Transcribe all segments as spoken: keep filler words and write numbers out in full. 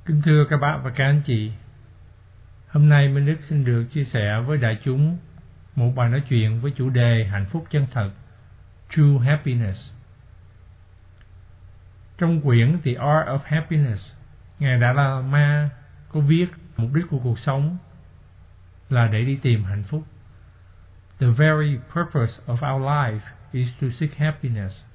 Kính thưa các bác và các anh chị, hôm nay Minh Đức xin được chia sẻ với đại chúng một bài nói chuyện với chủ đề hạnh phúc chân thật, True Happiness. Trong quyển The Art of Happiness, Ngài Dalai Lama có viết mục đích của cuộc sống là để đi tìm hạnh phúc. The very purpose of our life is to seek happiness.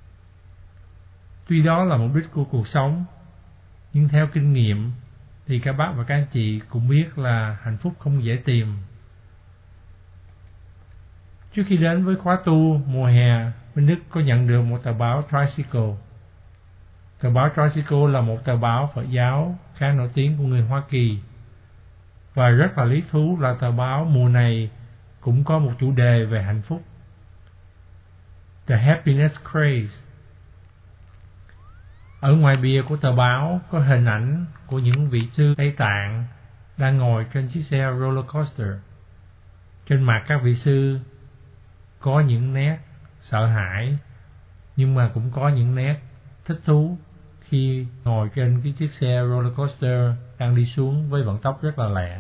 Tuy đó là mục đích của cuộc sống, nhưng theo kinh nghiệm thì các bác và các anh chị cũng biết là hạnh phúc không dễ tìm. Trước khi đến với khóa tu mùa hè, Minh Đức có nhận được một tờ báo Tricycle. Tờ báo Tricycle là một tờ báo Phật giáo khá nổi tiếng của người Hoa Kỳ. Và rất là lý thú là tờ báo mùa này cũng có một chủ đề về hạnh phúc. The Happiness Craze. Ở ngoài bìa của tờ báo có hình ảnh của những vị sư Tây Tạng đang ngồi trên chiếc xe roller coaster. Trên mặt các vị sư có những nét sợ hãi, nhưng mà cũng có những nét thích thú khi ngồi trên cái chiếc xe roller coaster đang đi xuống với vận tốc rất là lẹ.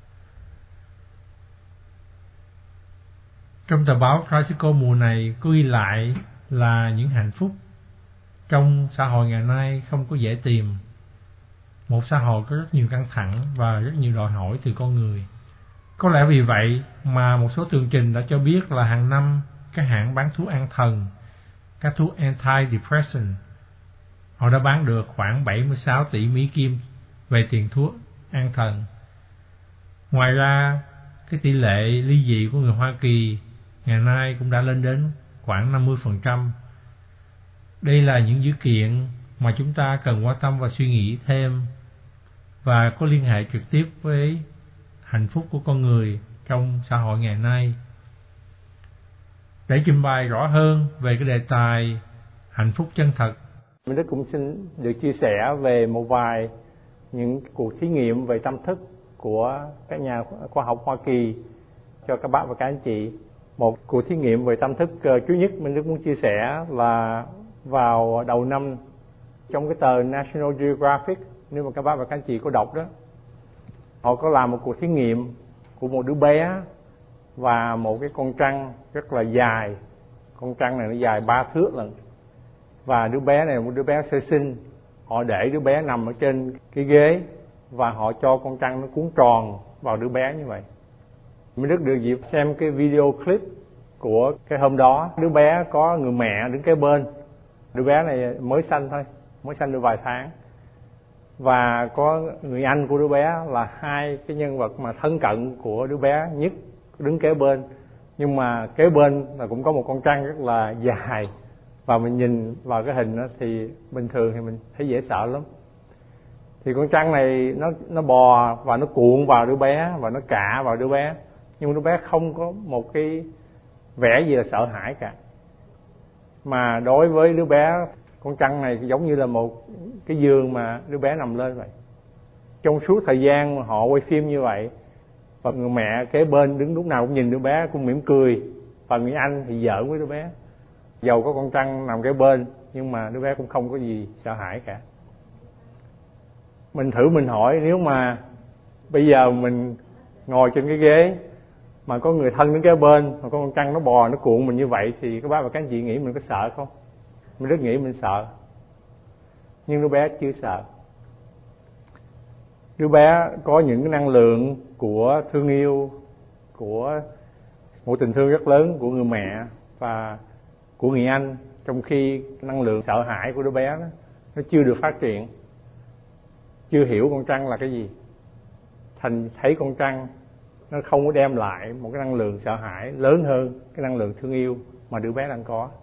Trong tờ báo Tricycle mùa này có ghi lại là những hạnh phúc trong xã hội ngày nay không có dễ tìm. Một xã hội có rất nhiều căng thẳng và rất nhiều đòi hỏi từ con người. Có lẽ vì vậy mà một số tường trình đã cho biết là hàng năm các hãng bán thuốc an thần, các thuốc antidepressant, họ đã bán được khoảng bảy mươi sáu tỷ Mỹ Kim về tiền thuốc an thần. Ngoài ra, cái tỷ lệ ly dị của người Hoa Kỳ ngày nay cũng đã lên đến khoảng năm mươi phần trăm. Đây là những dữ kiện mà chúng ta cần quan tâm và suy nghĩ thêm, và có liên hệ trực tiếp với hạnh phúc của con người trong xã hội ngày nay. Để trình bày rõ hơn về cái đề tài hạnh phúc chân thật, Minh Đức cũng xin được chia sẻ về một vài những cuộc thí nghiệm về tâm thức của các nhà khoa học Hoa Kỳ cho các bác và các anh chị. Một cuộc thí nghiệm về tâm thức thứ nhất Minh Đức muốn chia sẻ là vào đầu năm, trong cái tờ National Geographic, nếu mà các bác và các anh chị có đọc đó, họ có làm một cuộc thí nghiệm của một đứa bé và một cái con trăng rất là dài. Con trăng này nó dài ba thước lần. Và đứa bé này là một đứa bé sơ sinh. Họ để đứa bé nằm ở trên cái ghế và họ cho con trăng nó cuốn tròn vào đứa bé như vậy. Minh Đức được dịp xem cái video clip của cái hôm đó. Đứa bé có người mẹ đứng kế bên. Đứa bé này mới sanh thôi, mới sanh được vài tháng. Và có người anh của đứa bé là hai cái nhân vật mà thân cận của đứa bé nhất đứng kế bên. Nhưng mà kế bên là cũng có một con trăng rất là dài. Và mình nhìn vào cái hình đó thì bình thường thì mình thấy dễ sợ lắm. Thì con trăng này nó nó bò và nó cuộn vào đứa bé và nó cạ vào đứa bé. Nhưng đứa bé không có một cái vẻ gì là sợ hãi cả. Mà đối với đứa bé, con trăng này giống như là một cái giường mà đứa bé nằm lên vậy. Trong suốt thời gian mà họ quay phim như vậy, và người mẹ kế bên đứng lúc nào cũng nhìn đứa bé cũng mỉm cười, và người anh thì giỡn với đứa bé. Dầu có con trăng nằm kế bên nhưng mà đứa bé cũng không có gì sợ hãi cả. Mình thử mình hỏi, nếu mà bây giờ mình ngồi trên cái ghế mà có người thân đứng kế bên, mà có con trăng nó bò nó cuộn mình như vậy, thì các bác và các anh chị nghĩ mình có sợ không? Mình rất nghĩ mình sợ. Nhưng đứa bé chưa sợ. Đứa bé có những cái năng lượng của thương yêu, của một tình thương rất lớn của người mẹ và của người anh, trong khi năng lượng sợ hãi của đứa bé đó, nó chưa được phát triển, chưa hiểu con trăng là cái gì. Thành thấy con trăng nó không có đem lại một cái năng lượng sợ hãi lớn hơn cái năng lượng thương yêu mà đứa bé đang có.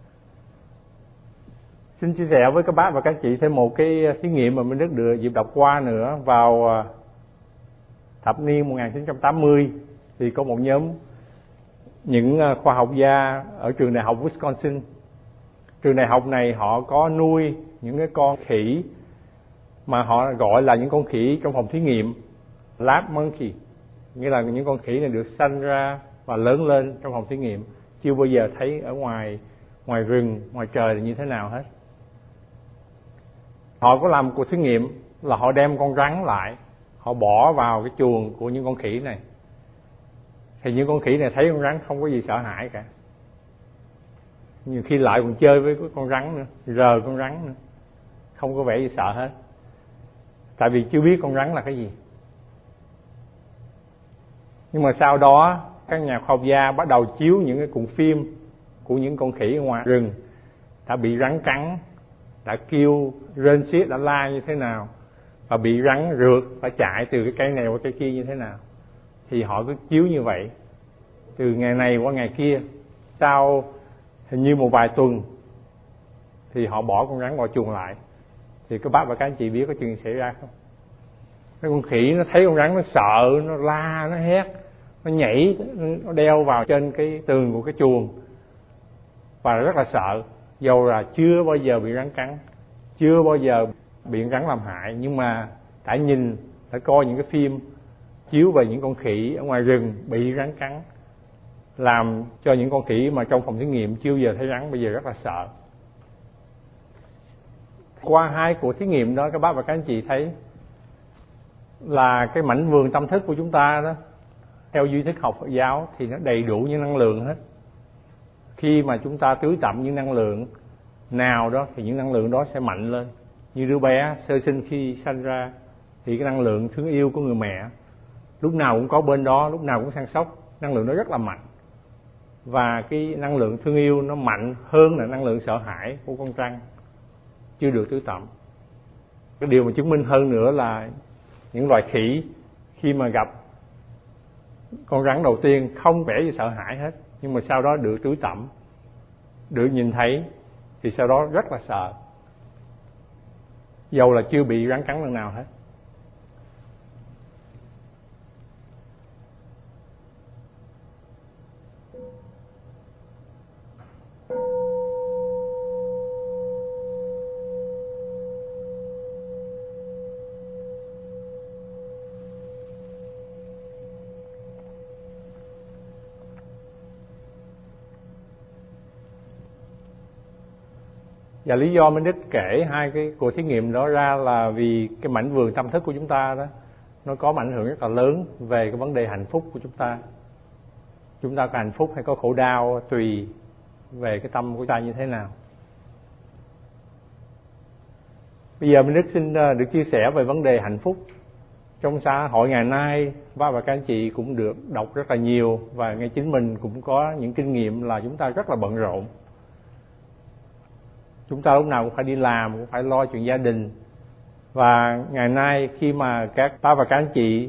Xin chia sẻ với các bác và các chị thêm một cái thí nghiệm mà Minh Đức được dịp đọc qua nữa. Vào thập niên một nghìn chín trăm tám mươi thì có một nhóm những khoa học gia ở trường đại học Wisconsin. Trường đại học này họ có nuôi những cái con khỉ mà họ gọi là những con khỉ trong phòng thí nghiệm, lab monkey, nghĩa là những con khỉ này được sanh ra và lớn lên trong phòng thí nghiệm, chưa bao giờ thấy ở ngoài ngoài rừng, ngoài trời là như thế nào hết. Họ có làm một cuộc thí nghiệm là họ đem con rắn lại, họ bỏ vào cái chuồng của những con khỉ này. Thì những con khỉ này thấy con rắn không có gì sợ hãi cả, nhiều khi lại còn chơi với con rắn nữa, rờ con rắn nữa, không có vẻ gì sợ hết, tại vì chưa biết con rắn là cái gì. Nhưng mà sau đó các nhà khoa học gia bắt đầu chiếu những cái cuộn phim của những con khỉ ở ngoài rừng đã bị rắn cắn, đã kêu rên xiết, đã la như thế nào, và bị rắn rượt phải chạy từ cái cây này qua cây kia như thế nào. Thì họ cứ chiếu như vậy từ ngày này qua ngày kia. Sau hình như một vài tuần thì họ bỏ con rắn vào chuồng lại. Thì các bác và các anh chị biết có chuyện xảy ra không? Cái con khỉ nó thấy con rắn nó sợ, nó la, nó hét, nó nhảy, nó đeo vào trên cái tường của cái chuồng và rất là sợ. Dầu là chưa bao giờ bị rắn cắn, chưa bao giờ bị rắn làm hại, nhưng mà đã nhìn, đã coi những cái phim chiếu về những con khỉ ở ngoài rừng bị rắn cắn, làm cho những con khỉ mà trong phòng thí nghiệm chưa bao giờ thấy rắn bây giờ rất là sợ. Qua hai cuộc thí nghiệm đó, các bác và các anh chị thấy là cái mảnh vườn tâm thức của chúng ta đó, theo duy thức học Phật giáo thì nó đầy đủ những năng lượng hết. Khi mà chúng ta tưới tẩm những năng lượng nào đó thì những năng lượng đó sẽ mạnh lên. Như đứa bé sơ sinh khi sanh ra thì cái năng lượng thương yêu của người mẹ lúc nào cũng có bên đó, lúc nào cũng săn sóc, năng lượng đó rất là mạnh. Và cái năng lượng thương yêu nó mạnh hơn là năng lượng sợ hãi của con trăng chưa được tưới tẩm. Cái điều mà chứng minh hơn nữa là những loài khỉ khi mà gặp con rắn đầu tiên không vẻ gì sợ hãi hết, nhưng mà sau đó được tưới tẩm, được nhìn thấy thì sau đó rất là sợ, dầu là chưa bị rắn cắn lần nào hết. Và lý do Minh Đức kể hai cái cuộc thí nghiệm đó ra là vì cái mảnh vườn tâm thức của chúng ta đó, nó có ảnh hưởng rất là lớn về cái vấn đề hạnh phúc của chúng ta. Chúng ta có hạnh phúc hay có khổ đau tùy về cái tâm của chúng ta như thế nào. Bây giờ Minh Đức xin được chia sẻ về vấn đề hạnh phúc. Trong xã hội ngày nay, ba và các anh chị cũng được đọc rất là nhiều, và ngay chính mình cũng có những kinh nghiệm là chúng ta rất là bận rộn. Chúng ta lúc nào cũng phải đi làm, cũng phải lo chuyện gia đình. Và ngày nay khi mà các ba và các anh chị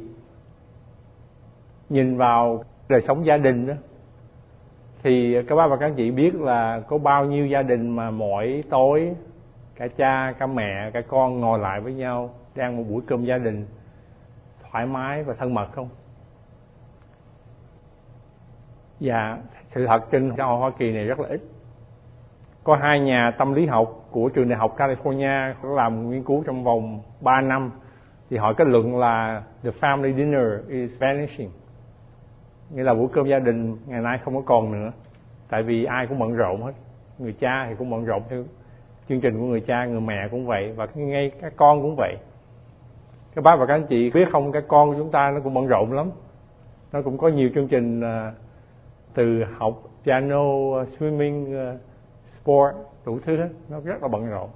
nhìn vào đời sống gia đình đó, thì các ba và các anh chị biết là có bao nhiêu gia đình mà mỗi tối cả cha, cả mẹ, cả con ngồi lại với nhau để ăn một buổi cơm gia đình thoải mái và thân mật không? Và sự thật trên xã hội Hoa Kỳ này rất là ít. Có hai nhà tâm lý học của trường đại học California làm nghiên cứu trong vòng ba năm, thì họ kết luận là the family dinner is vanishing, nghĩa là bữa cơm gia đình ngày nay không có còn nữa, tại vì ai cũng bận rộn hết. Người cha thì cũng bận rộn theo chương trình của người cha, người mẹ cũng vậy, và ngay các con cũng vậy. Các bác và các anh chị biết không, các con của chúng ta nó cũng bận rộn lắm. Nó cũng có nhiều chương trình uh, từ học piano, uh, swimming, uh, sport, đủ thứ hết, nó rất là bận rộn.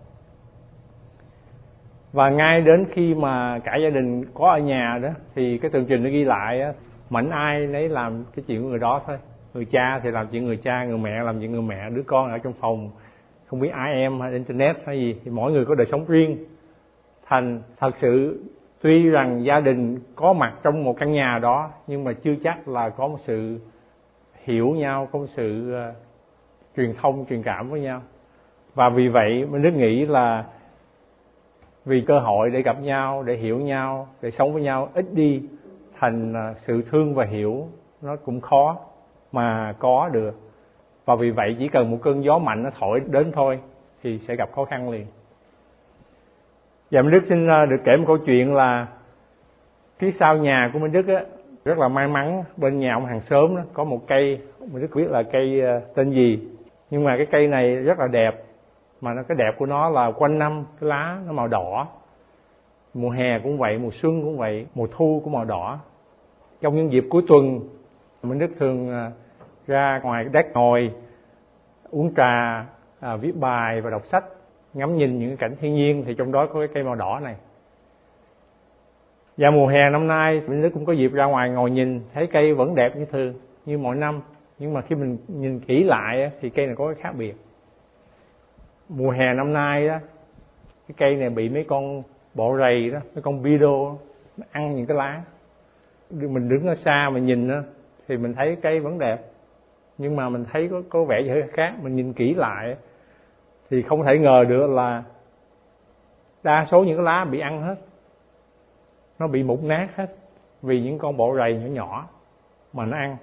Và ngay đến khi mà cả gia đình có ở nhà đó, thì cái tường trình nó ghi lại á, mạnh ai nấy làm cái chuyện của người đó thôi. Người cha thì làm chuyện người cha, người mẹ làm chuyện người mẹ, đứa con ở trong phòng không biết ai em hay internet hay gì, thì mỗi người có đời sống riêng. Thành thật sự tuy rằng gia đình có mặt trong một căn nhà đó, nhưng mà chưa chắc là có một sự hiểu nhau, có một sự uh, truyền thông, truyền cảm với nhau. Và vì vậy mình rất nghĩ là vì cơ hội để gặp nhau, để hiểu nhau, để sống với nhau ít đi, thành uh, sự thương và hiểu nó cũng khó mà có được. Và vì vậy chỉ cần một cơn gió mạnh nó thổi đến thôi thì sẽ gặp khó khăn liền. Và Minh Đức xin được kể một câu chuyện là phía sau nhà của Minh Đức á, rất là may mắn, bên nhà ông hàng xóm đó có một cây, Minh Đức biết là cây tên gì, nhưng mà cái cây này rất là đẹp, mà nó cái đẹp của nó là quanh năm cái lá nó màu đỏ, Mùa hè cũng vậy, mùa xuân cũng vậy, mùa thu cũng màu đỏ. Trong những dịp cuối tuần, mình rất thường ra ngoài đất ngồi, uống trà, à, viết bài và đọc sách, ngắm nhìn những cảnh thiên nhiên, thì trong đó có cái cây màu đỏ này. Và mùa hè năm nay, mình Đức cũng có dịp ra ngoài ngồi nhìn, thấy cây vẫn đẹp như thường, như mọi năm. Nhưng mà khi mình nhìn kỹ lại thì cây này có cái khác biệt. Mùa hè năm nay đó, cái cây này bị mấy con bọ rầy đó, mấy con beetle nó ăn những cái lá. Mình đứng ở xa mình nhìn đó, thì mình thấy cây vẫn đẹp, nhưng mà mình thấy có, có vẻ gì hơi khác. Mình nhìn kỹ lại thì không thể ngờ được là đa số những cái lá bị ăn hết, nó bị mục nát hết vì những con bọ rầy nhỏ nhỏ mà nó ăn.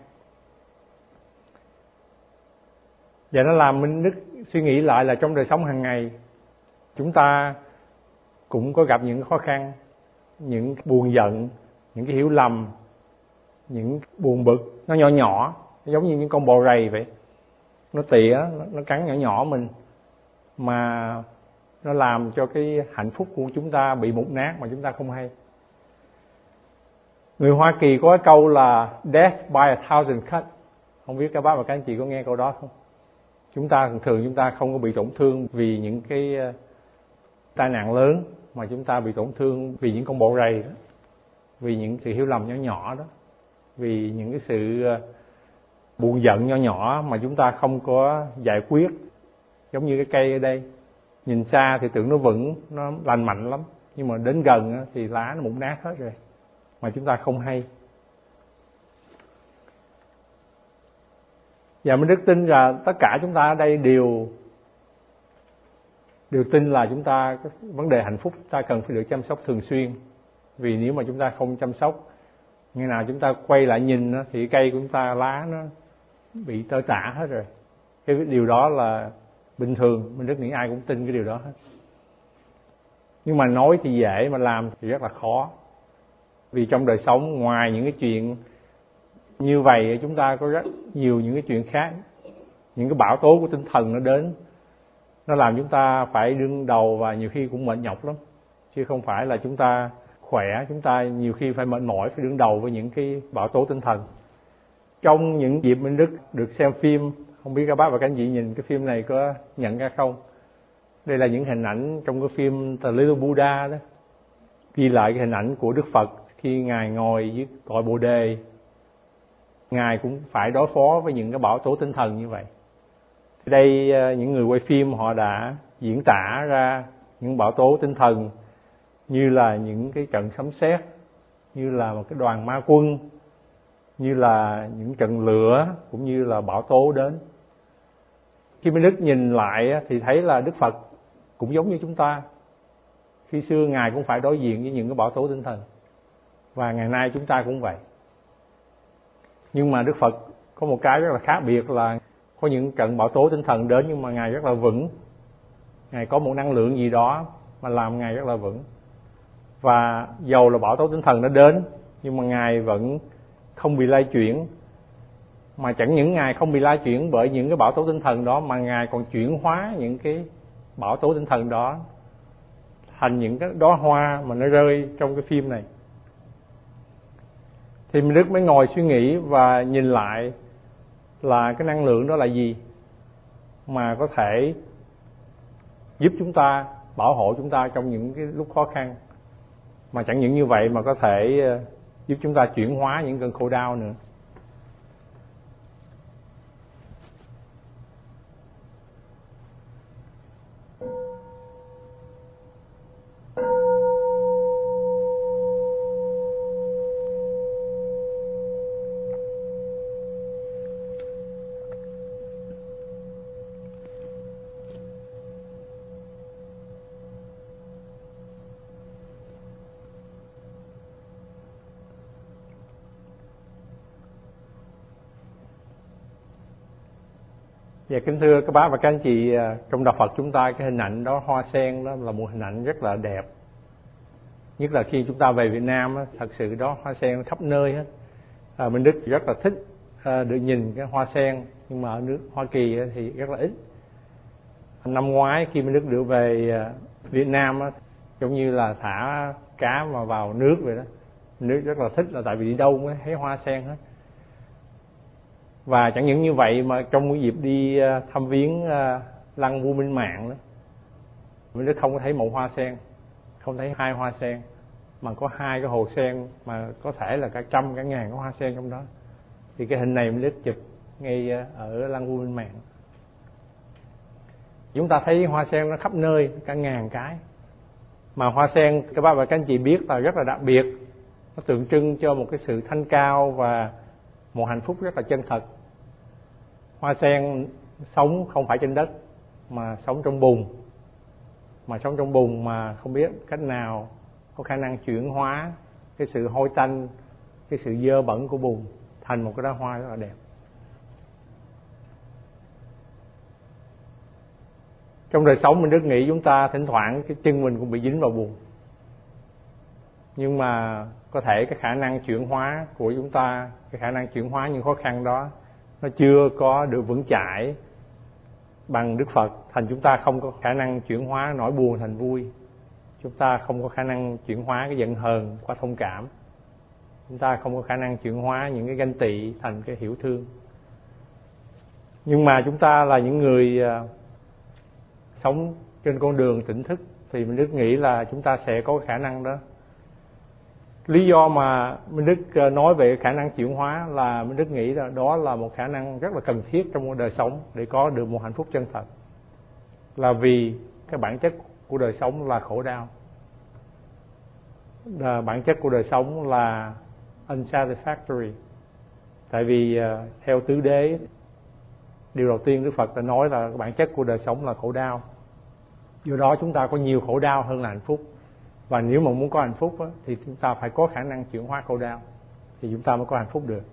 Và nó làm mình Đức suy nghĩ lại là trong đời sống hàng ngày chúng ta cũng có gặp những khó khăn, những buồn giận, những cái hiểu lầm, những buồn bực nó nhỏ nhỏ, giống như những con bọ rầy vậy. Nó tỉa, nó cắn nhỏ nhỏ mình, mà nó làm cho cái hạnh phúc của chúng ta bị mục nát mà chúng ta không hay. Người Hoa Kỳ có cái câu là death by a thousand cuts. Không biết các bác và các anh chị có nghe câu đó không? Chúng ta thường thường chúng ta không có bị tổn thương vì những cái tai nạn lớn, mà chúng ta bị tổn thương vì những con bọ rầy đó, vì những sự hiểu lầm nhỏ nhỏ đó, vì những cái sự buồn giận nhỏ nhỏ mà chúng ta không có giải quyết. Giống như cái cây ở đây, nhìn xa thì tưởng nó vững, nó lành mạnh lắm, nhưng mà đến gần thì lá nó mục nát hết rồi, mà chúng ta không hay. Và mình rất tin là tất cả chúng ta ở đây đều đều tin là chúng ta cái vấn đề hạnh phúc ta cần phải được chăm sóc thường xuyên. Vì nếu mà chúng ta không chăm sóc, ngày nào chúng ta quay lại nhìn thì cây của chúng ta lá nó bị tơi tả hết rồi. Cái điều đó là bình thường, mình rất nghĩ ai cũng tin cái điều đó hết. Nhưng mà nói thì dễ, mà làm thì rất là khó. Vì trong đời sống, ngoài những cái chuyện như vậy, chúng ta có rất nhiều những cái chuyện khác. Những cái bão tố của tinh thần nó đến, nó làm chúng ta phải đương đầu và nhiều khi cũng mệt nhọc lắm. Chứ không phải là chúng ta khỏe, chúng ta nhiều khi phải mệt mỏi, phải đương đầu với những cái bão tố tinh thần. Trong những dịp mình Đức được xem phim, không biết các bác và các anh chị nhìn cái phim này có nhận ra không? Đây là những hình ảnh trong cái phim The Little Buddha đó, ghi lại cái hình ảnh của Đức Phật khi Ngài ngồi dưới cội Bồ Đề. Ngài cũng phải đối phó với những cái bão tố tinh thần như vậy. Đây những người quay phim họ đã diễn tả ra những bão tố tinh thần như là những cái trận sấm sét, như là một cái đoàn ma quân, như là những trận lửa, cũng như là bão tố đến. Khi Minh Đức nhìn lại thì thấy là Đức Phật cũng giống như chúng ta. Khi xưa Ngài cũng phải đối diện với những cái bão tố tinh thần, và ngày nay chúng ta cũng vậy. Nhưng mà Đức Phật có một cái rất là khác biệt là có những trận bão tố tinh thần đến nhưng mà Ngài rất là vững. Ngài có một năng lượng gì đó mà làm Ngài rất là vững. Và dầu là bão tố tinh thần nó đến, nhưng mà Ngài vẫn không bị lay chuyển. Mà chẳng những Ngài không bị lay chuyển bởi những cái bão tố tinh thần đó, mà Ngài còn chuyển hóa những cái bão tố tinh thần đó thành những cái đóa hoa mà nó rơi trong cái phim này. Thì mình Đức mới ngồi suy nghĩ và nhìn lại là cái năng lượng đó là gì mà có thể giúp chúng ta, bảo hộ chúng ta trong những cái lúc khó khăn. Mà chẳng những như vậy mà có thể giúp chúng ta chuyển hóa những cơn khổ đau nữa. Và kính thưa các bác và các anh chị, trong đạo Phật chúng ta cái hình ảnh đó, hoa sen đó là một hình ảnh rất là đẹp. Nhất là khi chúng ta về Việt Nam, thật sự đó hoa sen khắp nơi hết. À, Minh Đức rất là thích à, được nhìn cái hoa sen, nhưng mà ở nước Hoa Kỳ thì rất là ít. Năm ngoái khi Minh Đức được về Việt Nam giống như là thả cá mà vào nước vậy đó. Nước rất là thích là tại vì đi đâu mới thấy hoa sen hết. Và chẳng những như vậy mà trong cái dịp đi thăm viếng lăng vua Minh Mạng đó, mình rất không có thấy một hoa sen, không thấy hai hoa sen, mà có hai cái hồ sen mà có thể là cả trăm cả ngàn cái hoa sen trong đó. Thì cái hình này mình rất chụp ngay ở lăng vua Minh Mạng. Chúng ta thấy hoa sen nó khắp nơi, cả ngàn cái. Mà hoa sen các bác và các anh chị biết là rất là đặc biệt, nó tượng trưng cho một cái sự thanh cao và một hạnh phúc rất là chân thật. Hoa sen sống không phải trên đất mà sống trong bùn, mà sống trong bùn mà không biết cách nào có khả năng chuyển hóa cái sự hôi tanh, cái sự dơ bẩn của bùn thành một cái đóa hoa rất là đẹp. Trong đời sống mình rất nghĩ chúng ta thỉnh thoảng cái chân mình cũng bị dính vào bùn, nhưng mà có thể cái khả năng chuyển hóa của chúng ta, cái khả năng chuyển hóa những khó khăn đó nó chưa có được vững chãi bằng Đức Phật, thành chúng ta không có khả năng chuyển hóa nỗi buồn thành vui, chúng ta không có khả năng chuyển hóa cái giận hờn qua thông cảm, chúng ta không có khả năng chuyển hóa những cái ganh tị thành cái hiểu thương. Nhưng mà chúng ta là những người sống trên con đường tỉnh thức thì mình Đức nghĩ là chúng ta sẽ có khả năng đó. Lý do mà Minh Đức nói về khả năng chuyển hóa là Minh Đức nghĩ là đó là một khả năng rất là cần thiết trong một đời sống để có được một hạnh phúc chân thật. Là vì cái bản chất của đời sống là khổ đau. Là bản chất của đời sống là unsatisfactory. Tại vì theo tứ đế, điều đầu tiên Đức Phật đã nói là bản chất của đời sống là khổ đau. Do đó chúng ta có nhiều khổ đau hơn là hạnh phúc. Và nếu mà muốn có hạnh phúc á, thì chúng ta phải có khả năng chuyển hóa khổ đau, thì chúng ta mới có hạnh phúc được.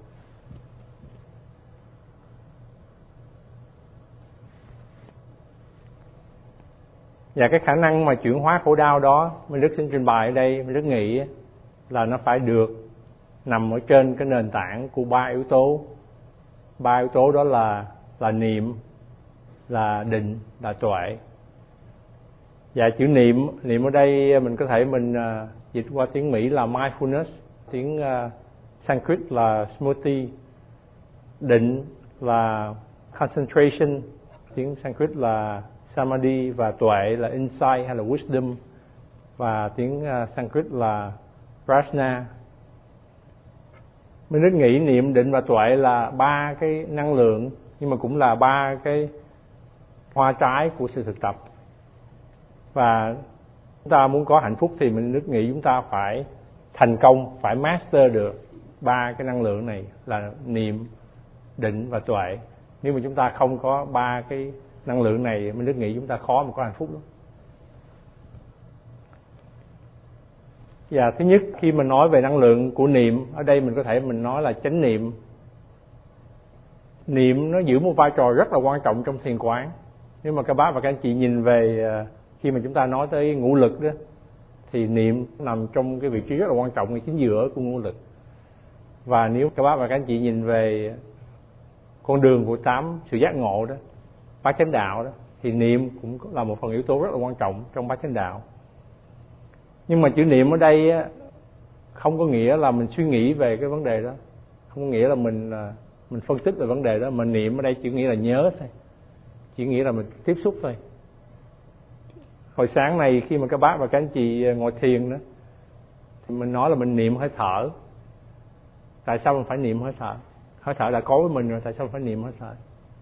Và cái khả năng mà chuyển hóa khổ đau đó Minh Đức xin trình bày ở đây, Minh Đức nghĩ là nó phải được nằm ở trên cái nền tảng của ba yếu tố. Ba yếu tố đó là là niệm, là định, là tuệ. Và chữ niệm, niệm ở đây mình có thể mình uh, dịch qua tiếng Mỹ là mindfulness, tiếng uh, Sanskrit là smriti, định là concentration, tiếng Sanskrit là samadhi, và tuệ là insight hay là wisdom, và tiếng uh, Sanskrit là prajna. Mình rất nghĩ niệm, định và tuệ là ba cái năng lượng, nhưng mà cũng là ba cái hoa trái của sự thực tập. Và chúng ta muốn có hạnh phúc thì mình rất nghĩ chúng ta phải thành công, phải master được ba cái năng lượng này là niệm, định và tuệ. Nếu mà chúng ta không có ba cái năng lượng này, mình rất nghĩ chúng ta khó mà có hạnh phúc lắm. Và thứ nhất, khi mình nói về năng lượng của niệm, ở đây mình có thể mình nói là chánh niệm. Niệm nó giữ một vai trò rất là quan trọng trong thiền quán. Nếu mà các bác và các anh chị nhìn về khi mà chúng ta nói tới ngũ lực đó, thì niệm nằm trong cái vị trí rất là quan trọng ở chính giữa của ngũ lực. Và nếu các bác và các anh chị nhìn về con đường của tám sự giác ngộ đó, bát chánh đạo đó, thì niệm cũng là một phần yếu tố rất là quan trọng trong bát chánh đạo. Nhưng mà chữ niệm ở đây không có nghĩa là mình suy nghĩ về cái vấn đề đó, không có nghĩa là mình mình phân tích về vấn đề đó. Mà niệm ở đây chỉ nghĩa là nhớ thôi, chỉ nghĩa là mình tiếp xúc thôi. Hồi sáng này khi mà các bác và các anh chị ngồi thiền đó, thì mình nói là mình niệm hơi thở. Tại sao mình phải niệm hơi thở? Hơi thở đã có với mình rồi, tại sao mình phải niệm hơi thở?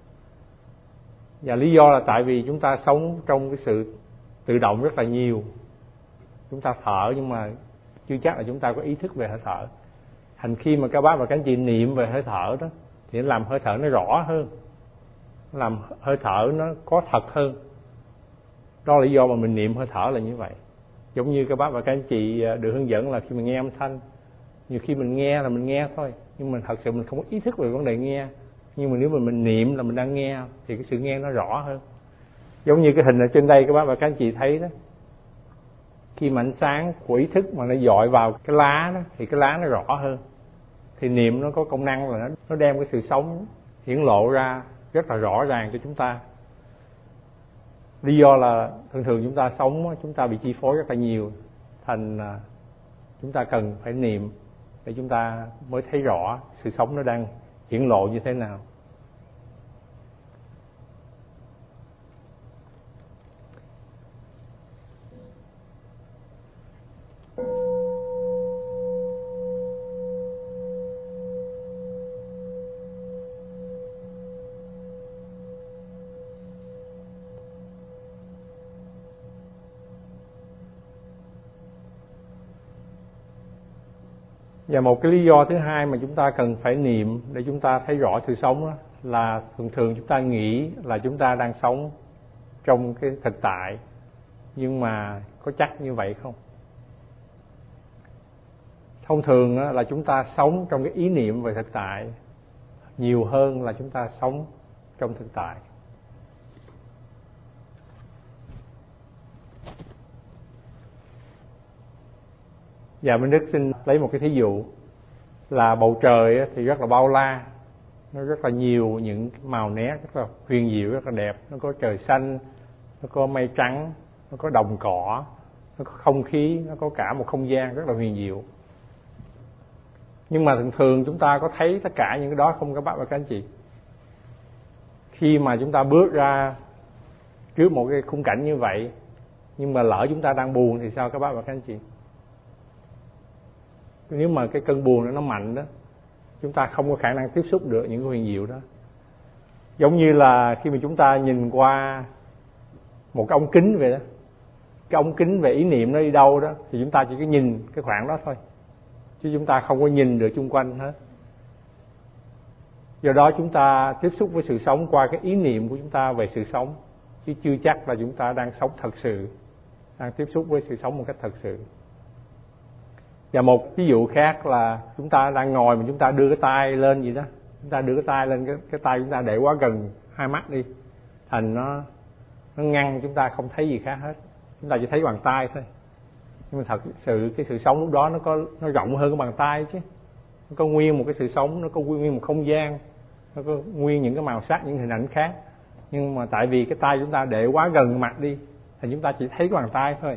Và lý do là tại vì chúng ta sống trong cái sự tự động rất là nhiều. Chúng ta thở nhưng mà chưa chắc là chúng ta có ý thức về hơi thở. Thành khi mà các bác và các anh chị niệm về hơi thở đó, thì nó làm hơi thở nó rõ hơn, nó làm hơi thở nó có thật hơn. Đó là lý do mà mình niệm hơi thở là như vậy. Giống như các bác và các anh chị được hướng dẫn là khi mình nghe âm thanh, nhiều khi mình nghe là mình nghe thôi, nhưng mình thật sự mình không có ý thức về vấn đề nghe. Nhưng mà nếu mà mình niệm là mình đang nghe, thì cái sự nghe nó rõ hơn. Giống như cái hình ở trên đây các bác và các anh chị thấy đó, khi mà ánh sáng của ý thức mà nó dọi vào cái lá đó, thì cái lá nó rõ hơn. Thì niệm nó có công năng là nó, nó đem cái sự sống hiển lộ ra rất là rõ ràng cho chúng ta. Lý do là thường thường chúng ta sống, chúng ta bị chi phối rất là nhiều, thành chúng ta cần phải niệm để chúng ta mới thấy rõ sự sống nó đang hiển lộ như thế nào. Và một cái lý do thứ hai mà chúng ta cần phải niệm để chúng ta thấy rõ sự sống đó, là thường thường chúng ta nghĩ là chúng ta đang sống trong cái thực tại, nhưng mà có chắc như vậy không? Thông thường đó là chúng ta sống trong cái ý niệm về thực tại nhiều hơn là chúng ta sống trong thực tại. Và Minh Đức xin lấy một cái thí dụ là bầu trời thì rất là bao la, nó rất là nhiều những màu nét rất là huyền diệu, rất là đẹp. Nó có trời xanh, nó có mây trắng, nó có đồng cỏ, nó có không khí, nó có cả một không gian rất là huyền diệu. Nhưng mà thường thường chúng ta có thấy tất cả những cái đó không các bác và các anh chị? Khi mà chúng ta bước ra trước một cái khung cảnh như vậy, nhưng mà lỡ chúng ta đang buồn thì sao các bác và các anh chị? Nếu mà cái cơn buồn nó mạnh đó, chúng ta không có khả năng tiếp xúc được những cái huyền diệu đó. Giống như là khi mà chúng ta nhìn qua một cái ống kính vậy đó, cái ống kính về ý niệm nó đi đâu đó, thì chúng ta chỉ có nhìn cái khoảng đó thôi, chứ chúng ta không có nhìn được chung quanh hết. Do đó chúng ta tiếp xúc với sự sống qua cái ý niệm của chúng ta về sự sống, chứ chưa chắc là chúng ta đang sống thật sự, đang tiếp xúc với sự sống một cách thật sự. Và một ví dụ khác là chúng ta đang ngồi mà chúng ta đưa cái tay lên gì đó, chúng ta đưa cái tay lên, cái, cái tay chúng ta để quá gần hai mắt đi, thành nó nó ngăn chúng ta không thấy gì khác hết, chúng ta chỉ thấy bàn tay thôi. Nhưng mà thật sự cái sự sống lúc đó nó có nó rộng hơn cái bàn tay chứ, nó có nguyên một cái sự sống, nó có nguyên một không gian, nó có nguyên những cái màu sắc, những hình ảnh khác. Nhưng mà tại vì cái tay chúng ta để quá gần mặt đi thì chúng ta chỉ thấy cái bàn tay thôi.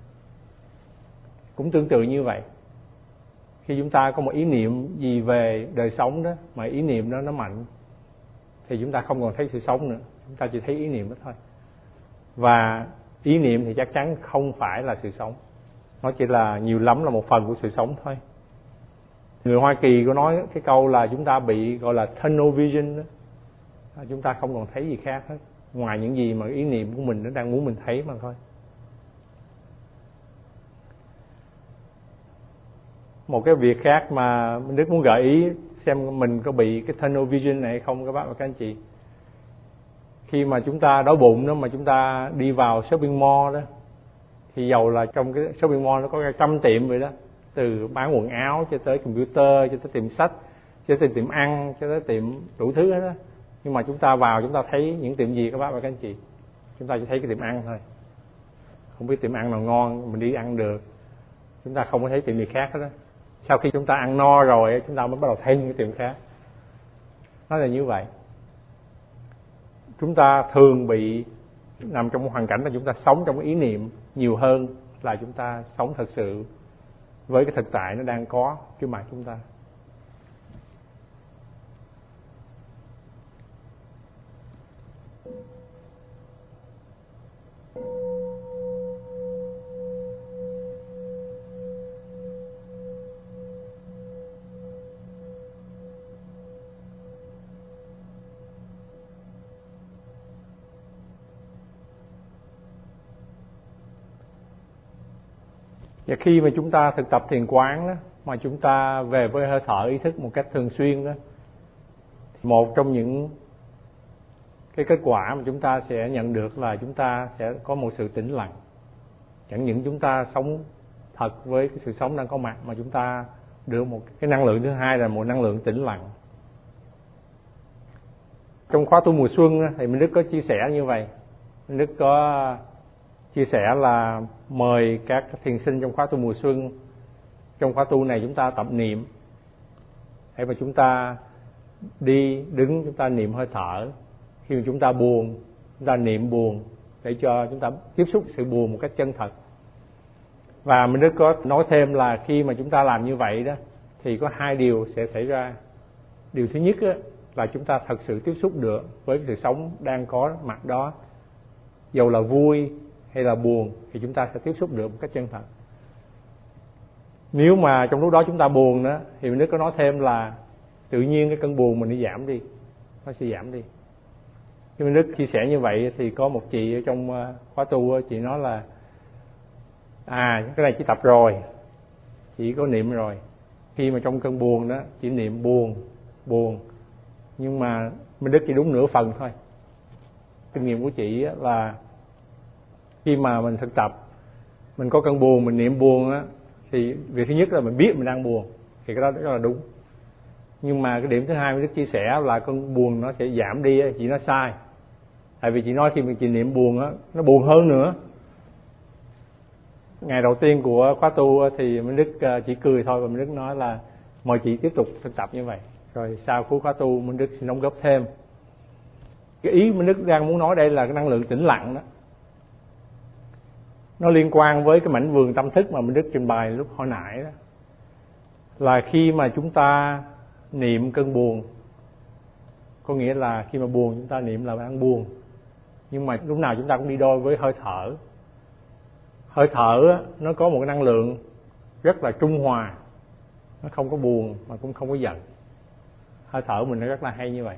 Cũng tương tự như vậy, khi chúng ta có một ý niệm gì về đời sống đó, mà ý niệm đó nó mạnh, thì chúng ta không còn thấy sự sống nữa, chúng ta chỉ thấy ý niệm đó thôi. Và ý niệm thì chắc chắn không phải là sự sống, nó chỉ là nhiều lắm là một phần của sự sống thôi. Người Hoa Kỳ có nói cái câu là chúng ta bị gọi là tunnel vision đó. Chúng ta không còn thấy gì khác hết ngoài những gì mà ý niệm của mình nó đang muốn mình thấy mà thôi. Một cái việc khác mà Đức muốn gợi ý xem mình có bị cái tunnel vision này hay không các bác và các anh chị. Khi mà chúng ta đói bụng đó, mà chúng ta đi vào shopping mall đó, thì dầu là trong cái shopping mall nó có trăm tiệm vậy đó, từ bán quần áo cho tới computer, cho tới tiệm sách, cho tới tiệm ăn, cho tới tiệm đủ thứ hết đó. Nhưng mà chúng ta vào chúng ta thấy những tiệm gì các bác và các anh chị? Chúng ta chỉ thấy cái tiệm ăn thôi, không biết tiệm ăn nào ngon mình đi ăn được, chúng ta không có thấy tiệm gì khác hết đó. Sau khi chúng ta ăn no rồi chúng ta mới bắt đầu thấy những cái tiệm khác. Nó là như vậy. Chúng ta thường bị nằm trong một hoàn cảnh là chúng ta sống trong cái ý niệm nhiều hơn là chúng ta sống thật sự với cái thực tại nó đang có trước mặt chúng ta. Và khi mà chúng ta thực tập thiền quán đó, mà chúng ta về với hơi thở ý thức một cách thường xuyên đó, thì một trong những cái kết quả mà chúng ta sẽ nhận được là chúng ta sẽ có một sự tĩnh lặng. Chẳng những chúng ta sống thật với cái sự sống đang có mặt, mà chúng ta được một cái năng lượng thứ hai là một năng lượng tĩnh lặng. Trong khóa tu mùa xuân đó, thì Minh Đức có chia sẻ như vậy. Minh Đức có chia sẻ là mời các thiền sinh trong khóa tu mùa xuân, trong khóa tu này chúng ta tập niệm. Để mà chúng ta đi, đứng, chúng ta niệm hơi thở. Khi mà chúng ta buồn, chúng ta niệm buồn. để cho chúng ta tiếp xúc sự buồn một cách chân thật. Và Minh Đức có nói thêm là khi mà chúng ta làm như vậy đó thì có hai điều sẽ xảy ra. Điều thứ nhất á, là chúng ta thật sự tiếp xúc được với sự sống đang có mặt đó, dầu là vui hay là buồn thì chúng ta sẽ tiếp xúc được một cách chân thật. Nếu mà trong lúc đó chúng ta buồn đó thì Minh Đức có nói thêm là tự nhiên cái cơn buồn mình đi giảm đi, nó sẽ giảm đi. Khi Minh Đức chia sẻ như vậy thì có một chị ở trong khóa tu, chị nói là à cái này chị tập rồi, chị có niệm rồi. Khi mà trong cơn buồn đó chỉ niệm buồn buồn, nhưng mà Minh Đức chỉ đúng nửa phần thôi. Kinh nghiệm của chị là khi mà mình thực tập, mình có cơn buồn, mình niệm buồn á, thì việc thứ nhất là mình biết mình đang buồn, thì cái đó rất là đúng. Nhưng mà cái điểm thứ hai Minh Đức chia sẻ là cơn buồn nó sẽ giảm đi, chị nói sai. Tại vì chị nói khi mình chị niệm buồn á, nó buồn hơn nữa. Ngày đầu tiên của khóa tu thì Minh Đức chỉ cười thôi, và Minh Đức nói là mời chị tiếp tục thực tập như vậy. Rồi sau cuối khóa tu Minh Đức xin đóng góp thêm. Cái ý Minh Đức đang muốn nói đây là cái năng lượng tĩnh lặng đó. Nó liên quan với cái mảnh vườn tâm thức mà Minh Đức trình bày lúc hồi nãy đó. Là khi mà chúng ta niệm cơn buồn, có nghĩa là khi mà buồn chúng ta niệm là đang buồn. Nhưng mà lúc nào chúng ta cũng đi đôi với hơi thở. Hơi thở nó có một cái năng lượng rất là trung hòa, nó không có buồn mà cũng không có giận. Hơi thở mình nó rất là hay như vậy.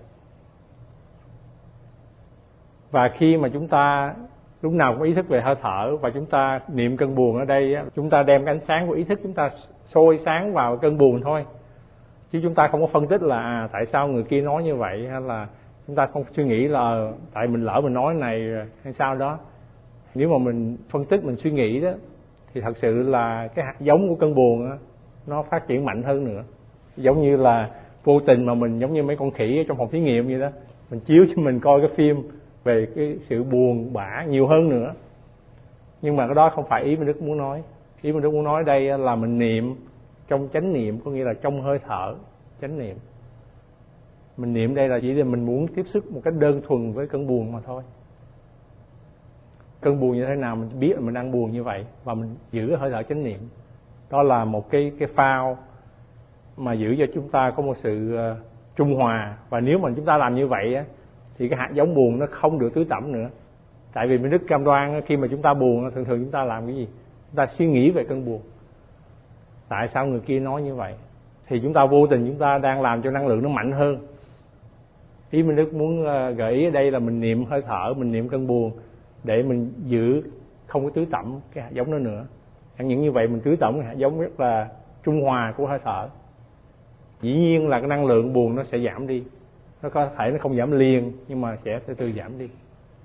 Và khi mà chúng ta lúc nào cũng ý thức về hơi thở và chúng ta niệm cơn buồn ở đây, chúng ta đem cái ánh sáng của ý thức chúng ta soi sáng vào cơn buồn thôi. Chứ chúng ta không có phân tích là à, tại sao người kia nói như vậy, hay là chúng ta không suy nghĩ là tại mình lỡ mình nói này hay sao đó. Nếu mà mình phân tích, mình suy nghĩ đó, thì thật sự là cái hạt giống của cơn buồn đó, nó phát triển mạnh hơn nữa. Giống như là vô tình mà mình giống như mấy con khỉ ở trong phòng thí nghiệm vậy đó, mình chiếu cho mình coi cái phim về cái sự buồn bã nhiều hơn nữa. Nhưng mà cái đó không phải ý mình Đức muốn nói. Ý mình Đức muốn nói đây là mình niệm trong chánh niệm, có nghĩa là trong hơi thở chánh niệm. Mình niệm đây là chỉ là mình muốn tiếp xúc một cách đơn thuần với cơn buồn mà thôi. Cơn buồn như thế nào mình biết là mình đang buồn như vậy, và mình giữ hơi thở chánh niệm. Đó là một cái cái phao mà giữ cho chúng ta có một sự uh, trung hòa. Và nếu mà chúng ta làm như vậy á, thì cái hạt giống buồn nó không được tưới tẩm nữa. Tại vì Minh Đức cam đoan khi mà chúng ta buồn, thường thường chúng ta làm cái gì? Chúng ta suy nghĩ về cơn buồn. Tại sao người kia nói như vậy? Thì chúng ta vô tình chúng ta đang làm cho năng lượng nó mạnh hơn. Ý Minh Đức muốn uh, gợi ý ở đây là mình niệm hơi thở, mình niệm cơn buồn để mình giữ không có tưới tẩm cái hạt giống đó nữa. Chẳng những như vậy mình tưới tẩm cái hạt giống rất là trung hòa của hơi thở. Dĩ nhiên là cái năng lượng buồn nó sẽ giảm đi. Nó có thể nó không giảm liền, nhưng mà sẽ từ từ giảm đi.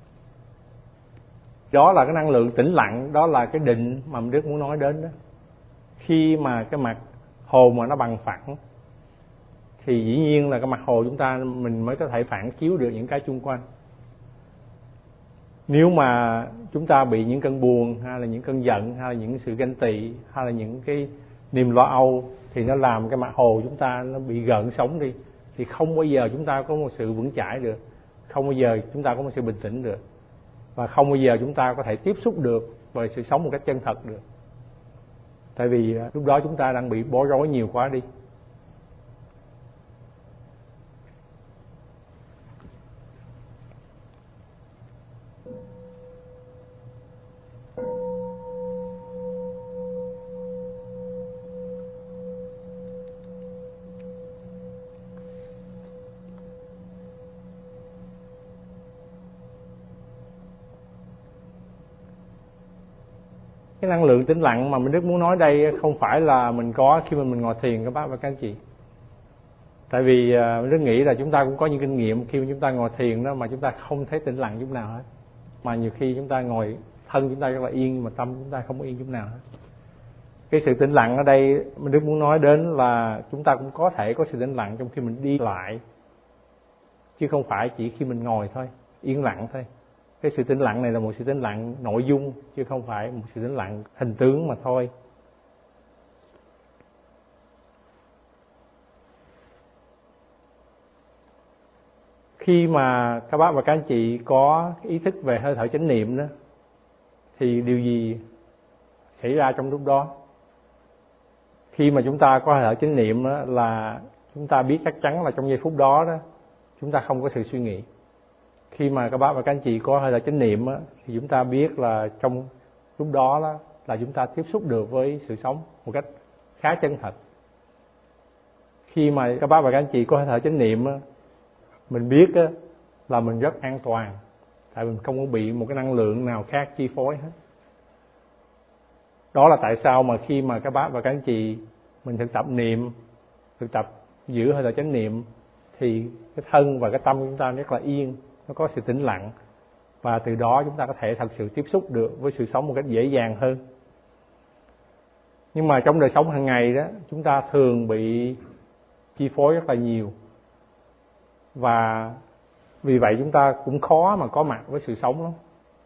Đó là cái năng lượng tĩnh lặng, đó là cái định mà Minh Đức muốn nói đến đó. Khi mà cái mặt hồ mà nó bằng phẳng thì dĩ nhiên là cái mặt hồ chúng ta mình mới có thể phản chiếu được những cái chung quanh. Nếu mà chúng ta bị những cơn buồn, hay là những cơn giận, hay là những sự ganh tị, hay là những cái niềm lo âu, thì nó làm cái mặt hồ chúng ta nó bị gợn sóng đi, thì không bao giờ chúng ta có một sự vững chãi được, không bao giờ chúng ta có một sự bình tĩnh được, và không bao giờ chúng ta có thể tiếp xúc được với sự sống một cách chân thật được. Tại vì lúc đó chúng ta đang bị bối rối nhiều quá đi. Cái năng lượng tĩnh lặng mà Minh Đức muốn nói đây không phải là mình có khi mà mình ngồi thiền các bác và các anh chị. Tại vì Minh Đức nghĩ là chúng ta cũng có những kinh nghiệm khi mà chúng ta ngồi thiền đó mà chúng ta không thấy tĩnh lặng chút nào hết. Mà nhiều khi chúng ta ngồi thân chúng ta rất là yên, nhưng mà tâm chúng ta không có yên chút nào hết. Cái sự tĩnh lặng ở đây Minh Đức muốn nói đến là chúng ta cũng có thể có sự tĩnh lặng trong khi mình đi lại, chứ không phải chỉ khi mình ngồi thôi, yên lặng thôi. Cái sự tĩnh lặng này là một sự tĩnh lặng nội dung, chứ không phải một sự tĩnh lặng hình tướng mà thôi. Khi mà các bác và các anh chị có ý thức về hơi thở chánh niệm đó, thì điều gì xảy ra trong lúc đó? Khi mà chúng ta có hơi thở chánh niệm đó, là chúng ta biết chắc chắn là trong giây phút đó đó chúng ta không có sự suy nghĩ. Khi mà các bác và các anh chị có hơi thở chánh niệm đó, thì chúng ta biết là trong lúc đó, đó là chúng ta tiếp xúc được với sự sống một cách khá chân thật. Khi mà các bác và các anh chị có hơi thở chánh niệm đó, mình biết đó, là mình rất an toàn, tại mình không có bị một cái năng lượng nào khác chi phối hết. Đó là tại sao mà khi mà các bác và các anh chị mình thực tập niệm, thực tập giữ hơi thở chánh niệm, thì cái thân và cái tâm của chúng ta rất là yên, nó có sự tĩnh lặng, và từ đó chúng ta có thể thật sự tiếp xúc được với sự sống một cách dễ dàng hơn. Nhưng mà trong đời sống hàng ngày đó, chúng ta thường bị chi phối rất là nhiều, và vì vậy chúng ta cũng khó mà có mặt với sự sống lắm.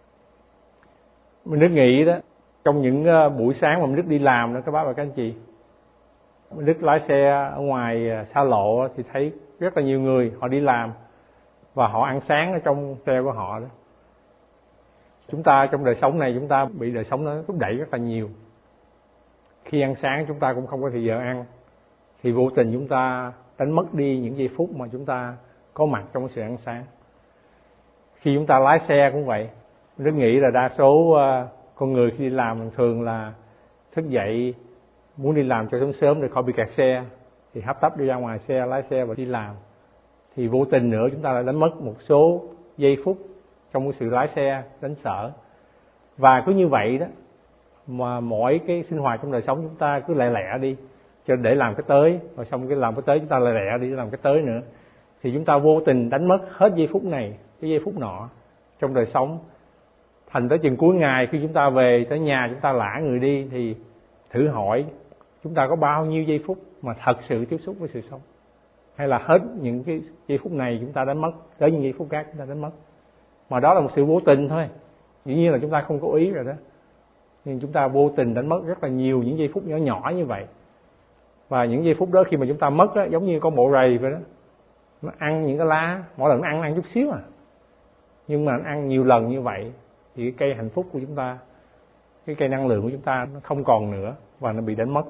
Mình Đức nghĩ đó, trong những buổi sáng mà mình Đức đi làm đó các bác và các anh chị, mình Đức lái xe ở ngoài xa lộ thì thấy rất là nhiều người họ đi làm và họ ăn sáng ở trong xe của họ đó. Chúng ta trong đời sống này, chúng ta bị đời sống nó thúc đẩy rất là nhiều. Khi ăn sáng chúng ta cũng không có thời giờ ăn, thì vô tình chúng ta đánh mất đi những giây phút mà chúng ta có mặt trong sự ăn sáng. Khi chúng ta lái xe cũng vậy. Mình rất nghĩ là đa số uh, con người khi đi làm thường là thức dậy muốn đi làm cho sớm sớm để khỏi bị kẹt xe, thì hấp tấp đi ra ngoài xe, lái xe và đi làm. Thì vô tình nữa chúng ta lại đánh mất một số giây phút trong cái sự lái xe đánh sở. Và cứ như vậy đó, mà mỗi cái sinh hoạt trong đời sống chúng ta cứ lẹ lẹ đi cho để làm cái tới, rồi xong cái làm cái tới chúng ta lẹ lẹ đi làm cái tới nữa, thì chúng ta vô tình đánh mất hết giây phút này, cái giây phút nọ trong đời sống. Thành tới chừng cuối ngày khi chúng ta về tới nhà, chúng ta lả người đi, thì thử hỏi chúng ta có bao nhiêu giây phút mà thật sự tiếp xúc với sự sống, hay là hết những cái giây phút này chúng ta đánh mất, tới những giây phút khác chúng ta đánh mất. Mà đó là một sự vô tình thôi, dĩ nhiên là chúng ta không có ý rồi đó, nhưng chúng ta vô tình đánh mất rất là nhiều những giây phút nhỏ nhỏ như vậy. Và những giây phút đó khi mà chúng ta mất đó, giống như con bộ rầy vậy đó, nó ăn những cái lá, mỗi lần nó ăn ăn chút xíu à, nhưng mà nó ăn nhiều lần như vậy thì cái cây hạnh phúc của chúng ta, cái cây năng lượng của chúng ta nó không còn nữa và nó bị đánh mất.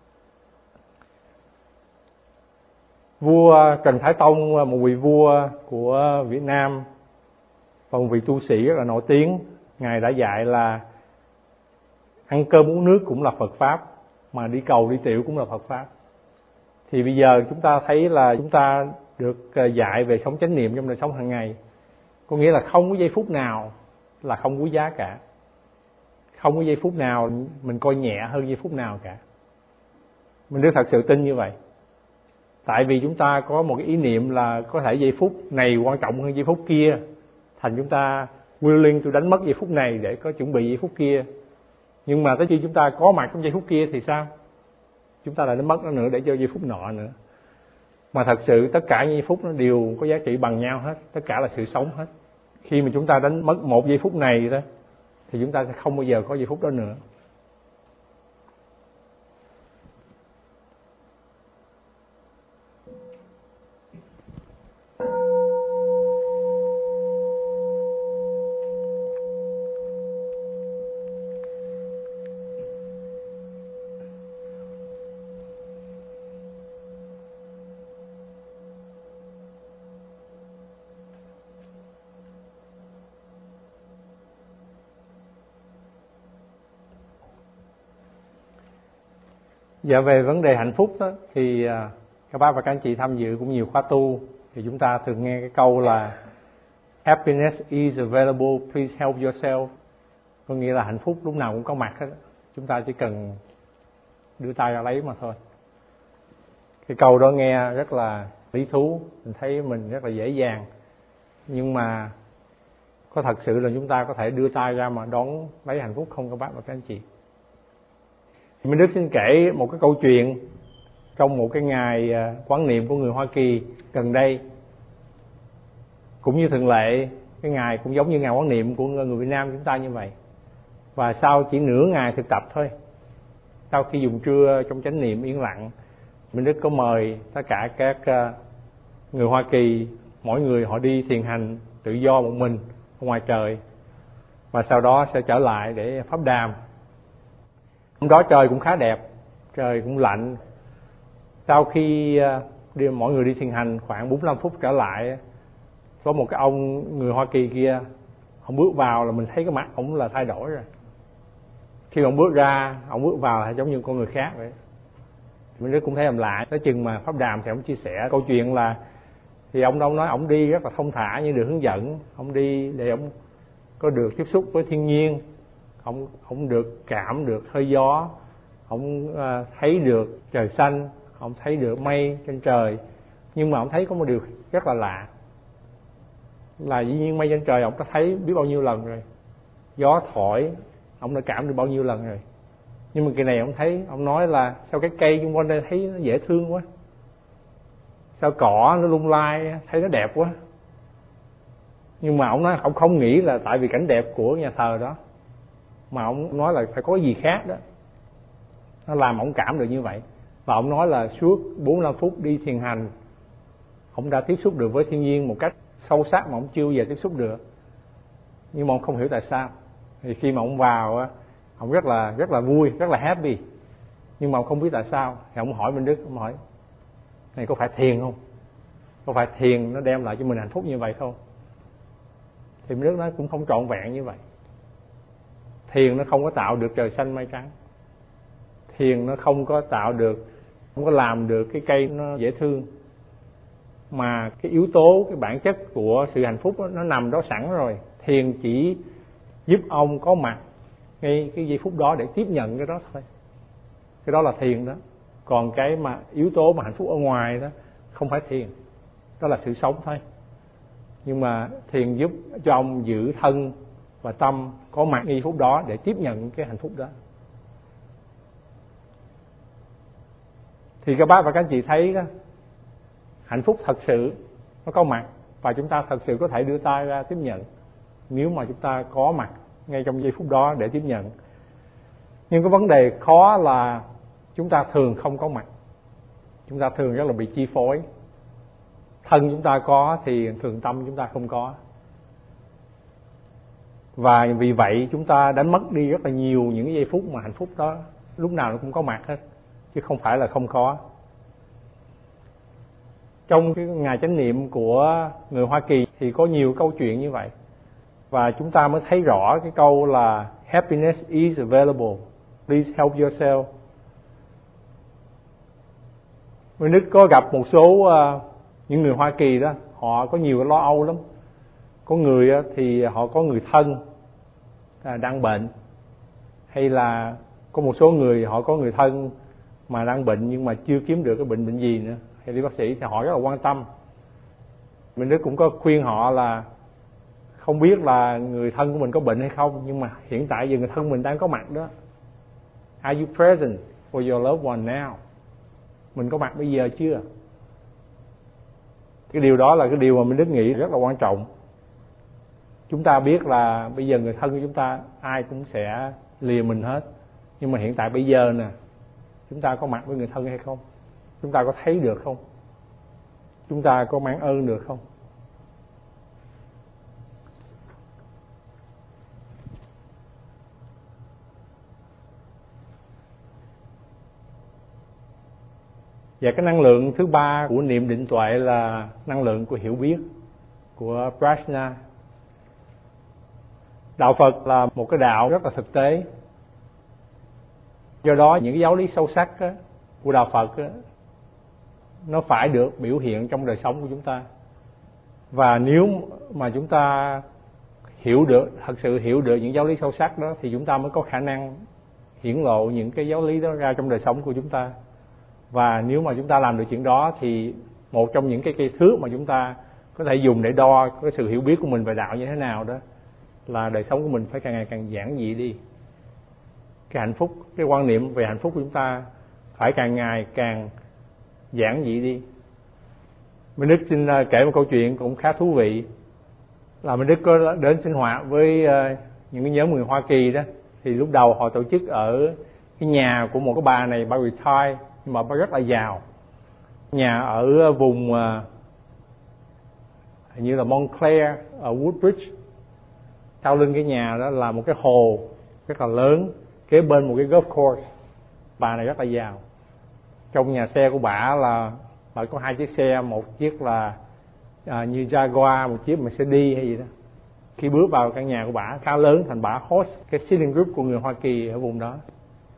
Vua Trần Thái Tông, một vị vua của Việt Nam và một vị tu sĩ rất là nổi tiếng, ngài đã dạy là ăn cơm uống nước cũng là Phật pháp, mà đi cầu đi tiểu cũng là Phật pháp. Thì bây giờ chúng ta thấy là chúng ta được dạy về sống chánh niệm trong đời sống hàng ngày, có nghĩa là không có giây phút nào là không quý giá cả, không có giây phút nào mình coi nhẹ hơn giây phút nào cả. Mình rất thật sự tin như vậy. Tại vì chúng ta có một cái ý niệm là có thể giây phút này quan trọng hơn giây phút kia, thành chúng ta willing to đánh mất giây phút này để có chuẩn bị giây phút kia. Nhưng mà tới khi chúng ta có mặt trong giây phút kia thì sao? Chúng ta lại đánh mất nó nữa để cho giây phút nọ nữa. Mà thật sự tất cả những giây phút nó đều có giá trị bằng nhau hết, tất cả là sự sống hết. Khi mà chúng ta đánh mất một giây phút này đó, thì chúng ta sẽ không bao giờ có giây phút đó nữa. Dạ, về vấn đề hạnh phúc đó, thì các bác và các anh chị tham dự cũng nhiều khóa tu, thì chúng ta thường nghe cái câu là happiness is available, please help yourself. Có nghĩa là hạnh phúc lúc nào cũng có mặt hết, chúng ta chỉ cần đưa tay ra lấy mà thôi. Cái câu đó nghe rất là lý thú, mình thấy mình rất là dễ dàng, nhưng mà có thật sự là chúng ta có thể đưa tay ra mà đón lấy hạnh phúc không các bác và các anh chị? Minh Đức xin kể một cái câu chuyện trong một cái ngày quán niệm của người Hoa Kỳ gần đây. Cũng như thường lệ, cái ngày cũng giống như ngày quán niệm của người Việt Nam chúng ta như vậy. Và sau chỉ nửa ngày thực tập thôi, sau khi dùng trưa trong chánh niệm yên lặng, Minh Đức có mời tất cả các người Hoa Kỳ mỗi người họ đi thiền hành tự do một mình ở ngoài trời, và sau đó sẽ trở lại để pháp đàm. Hôm đó trời cũng khá đẹp, trời cũng lạnh. Sau khi đi, mọi người đi thiền hành khoảng bốn mươi lăm phút trở lại, có một cái ông người Hoa Kỳ kia, ông bước vào là mình thấy cái mặt ông là thay đổi rồi. Khi ông bước ra, ông bước vào là giống như con người khác vậy. Mình cũng thấy làm lạ. Tới chừng mà pháp đàm thì ông chia sẻ câu chuyện là, thì ông đâu nói ông đi rất là thông thả như được hướng dẫn. Ông đi để ông có được tiếp xúc với thiên nhiên, ông ông được cảm được hơi gió, ông uh, thấy được trời xanh, ông thấy được mây trên trời. Nhưng mà ông thấy có một điều rất là lạ, là dĩ nhiên mây trên trời ông đã thấy biết bao nhiêu lần rồi, gió thổi ông đã cảm được bao nhiêu lần rồi. Nhưng mà kỳ này ông thấy, ông nói là sao cái cây xung quanh đây thấy nó dễ thương quá, sao cỏ nó lung lay thấy nó đẹp quá. Nhưng mà ông nói ông không nghĩ là tại vì cảnh đẹp của nhà thờ đó, mà ông nói là phải có gì khác đó nó làm ông cảm được như vậy. Và ông nói là suốt bốn mươi lăm phút đi thiền hành, ông đã tiếp xúc được với thiên nhiên một cách sâu sắc mà ông chưa bao giờ tiếp xúc được. Nhưng mà ông không hiểu tại sao. Thì khi mà ông vào, ông rất là rất là vui, rất là happy. Nhưng mà ông không biết tại sao. Thì ông hỏi Minh Đức, ông hỏi này có phải thiền không? Có phải thiền nó đem lại cho mình hạnh phúc như vậy không? Thì Minh Đức nói cũng không trọn vẹn như vậy. Thiền nó không có tạo được trời xanh mây trắng. Thiền nó không có tạo được, không có làm được cái cây nó dễ thương. Mà cái yếu tố, cái bản chất của sự hạnh phúc đó, nó nằm đó sẵn rồi. Thiền chỉ giúp ông có mặt ngay cái giây phút đó để tiếp nhận cái đó thôi. Cái đó là thiền đó. Còn cái mà yếu tố mà hạnh phúc ở ngoài đó không phải thiền, đó là sự sống thôi. Nhưng mà thiền giúp cho ông giữ thân và tâm có mặt ngay giây phút đó để tiếp nhận cái hạnh phúc đó. Thì các bác và các anh chị thấy đó, hạnh phúc thật sự nó có mặt, và chúng ta thật sự có thể đưa tay ra tiếp nhận nếu mà chúng ta có mặt ngay trong giây phút đó để tiếp nhận. Nhưng cái vấn đề khó là chúng ta thường không có mặt. Chúng ta thường rất là bị chi phối. Thân chúng ta có thì thường tâm chúng ta không có. Và vì vậy chúng ta đánh mất đi rất là nhiều những giây phút mà hạnh phúc đó lúc nào nó cũng có mặt hết, chứ không phải là không có. Trong cái ngày chánh niệm của người Hoa Kỳ thì có nhiều câu chuyện như vậy. Và chúng ta mới thấy rõ cái câu là happiness is available, please help yourself. Minh Đức có gặp một số uh, những người Hoa Kỳ đó, họ có nhiều cái lo âu lắm. Có người uh, thì họ có người thân uh, đang bệnh, hay là có một số người họ có người thân mà đang bệnh nhưng mà chưa kiếm được cái bệnh bệnh gì nữa, hay đi bác sĩ, thì họ rất là quan tâm. Minh Đức cũng có khuyên họ là không biết là người thân của mình có bệnh hay không, nhưng mà hiện tại giờ người thân mình đang có mặt đó. Are you present for your loved one now? Mình có mặt bây giờ chưa? Cái điều đó là cái điều mà Minh Đức nghĩ rất là quan trọng. Chúng ta biết là bây giờ người thân của chúng ta ai cũng sẽ lìa mình hết, nhưng mà hiện tại bây giờ nè, chúng ta có mặt với người thân hay không? Chúng ta có thấy được không? Chúng ta có mang ơn được không? Và cái năng lượng thứ ba của niệm định tuệ là năng lượng của hiểu biết, của Prajna. Đạo Phật là một cái đạo rất là thực tế. Do đó những cái giáo lý sâu sắc đó, của Đạo Phật đó, nó phải được biểu hiện trong đời sống của chúng ta. Và nếu mà chúng ta hiểu được, thật sự hiểu được những giáo lý sâu sắc đó, thì chúng ta mới có khả năng hiển lộ những cái giáo lý đó ra trong đời sống của chúng ta. Và nếu mà chúng ta làm được chuyện đó thì một trong những cái cây thước mà chúng ta có thể dùng để đo cái sự hiểu biết của mình về đạo như thế nào đó là đời sống của mình phải càng ngày càng giản dị đi. Cái hạnh phúc, cái quan niệm về hạnh phúc của chúng ta phải càng ngày càng giản dị đi. Minh Đức xin kể một câu chuyện cũng khá thú vị. Là Minh Đức có đến sinh hoạt với những cái nhóm người Hoa Kỳ đó. Thì lúc đầu họ tổ chức ở cái nhà của một cái bà này, bà retire, nhưng mà bà rất là giàu. Nhà ở vùng hình như là Montclair ở Woodbridge. Sau lưng cái nhà đó là một cái hồ rất là lớn, kế bên một cái golf course. Bà này rất là giàu. Trong nhà xe của bà là bà có hai chiếc xe, một chiếc là à, như Jaguar, một chiếc Mercedes hay gì đó. Khi bước vào căn nhà của bà khá lớn, thành bà host cái sitting group của người Hoa Kỳ ở vùng đó.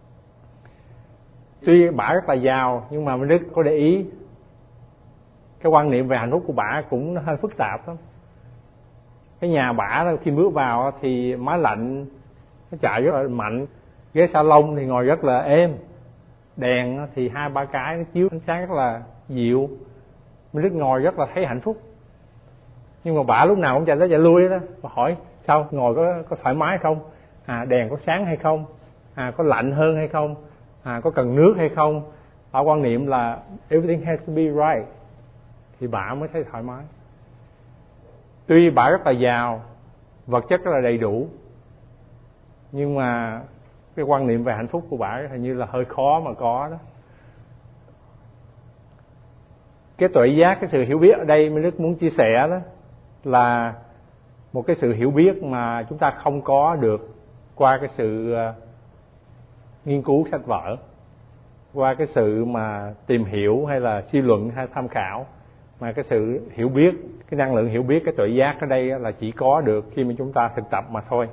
Tuy bà rất là giàu nhưng mà mình rất có để ý cái quan niệm về hạnh phúc của bà cũng hơi phức tạp lắm. Cái nhà bà khi bước vào thì máy lạnh nó chạy rất là mạnh, ghế salon thì ngồi rất là êm, đèn thì hai ba cái nó chiếu ánh sáng rất là dịu, mình rất ngồi rất là thấy hạnh phúc. Nhưng mà bà lúc nào cũng chạy tới chạy lui đó, bà hỏi sao ngồi có có thoải mái không, à đèn có sáng hay không, à có lạnh hơn hay không, à có cần nước hay không. Bà quan niệm là everything has to be right thì bà mới thấy thoải mái. Tuy bà rất là giàu, vật chất rất là đầy đủ, nhưng mà cái quan niệm về hạnh phúc của bà hình như là hơi khó mà có đó. Cái tuệ giác, cái sự hiểu biết ở đây mình rất muốn chia sẻ đó là một cái sự hiểu biết mà chúng ta không có được qua cái sự nghiên cứu sách vở, qua cái sự mà tìm hiểu hay là suy luận hay tham khảo, mà cái sự hiểu biết, cái năng lượng hiểu biết, cái tuệ giác ở đây là chỉ có được khi mà chúng ta thực tập mà thôi.